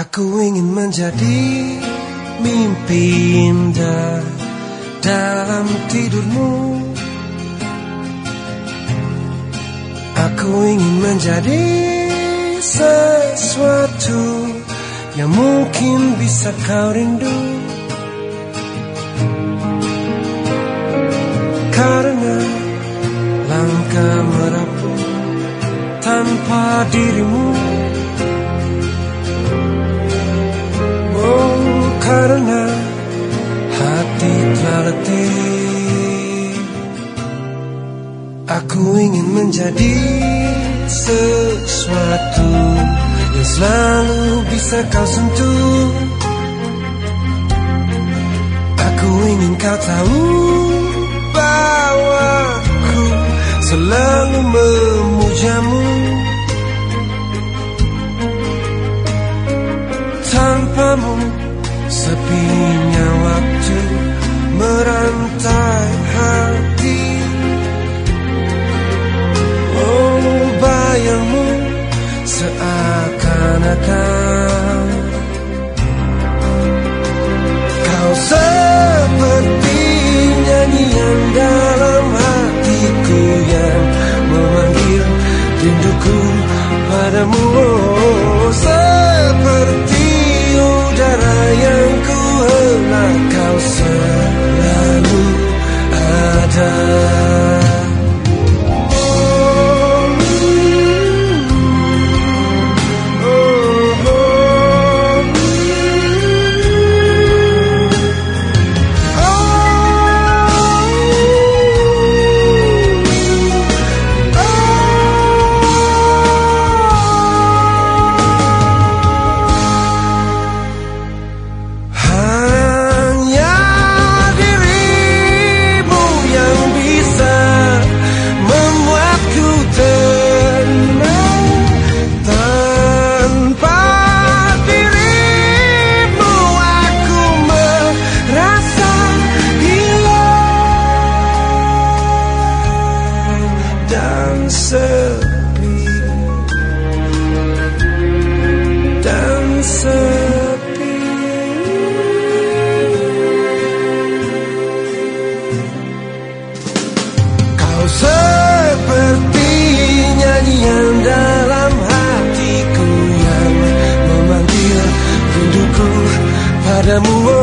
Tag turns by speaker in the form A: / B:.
A: Aku ingin menjadi mimpi indah dalam tidurmu. Aku ingin menjadi sesuatu yang mungkin bisa kau rindu. Karena langkah merapuh tanpa dirimu. Oh, karena hati telah letih. Aku ingin menjadi sesuatu yang selalu bisa kau sentuh. Aku ingin kau tahu bahwa aku selalu memujamu. Tanpamu sepinya waktu merantai hati. Oh, bayangmu seakan-akan kau seperti nyanyian dalam hatiku yang memanggil rinduku padamu. Oh, seperti udara yang ku hela, kau selalu ada. Sepi. Kau seperti nyanyian dalam hatiku yang memanggil rinduku padamu.